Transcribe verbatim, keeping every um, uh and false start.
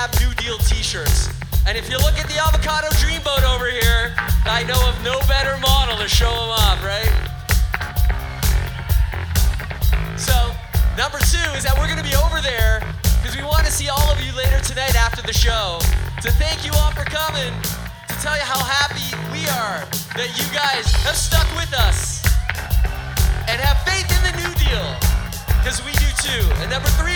have New Deal t-shirts. And if you look at the Avocado Dreamboat over here, I know of no better model to show them off, right? So, number two is that we're gonna be over there because we want to see all of you later tonight after the show to thank you all for coming, to tell you how happy we are that you guys have stuck with us and have faith in the New Deal, because we do too. And number three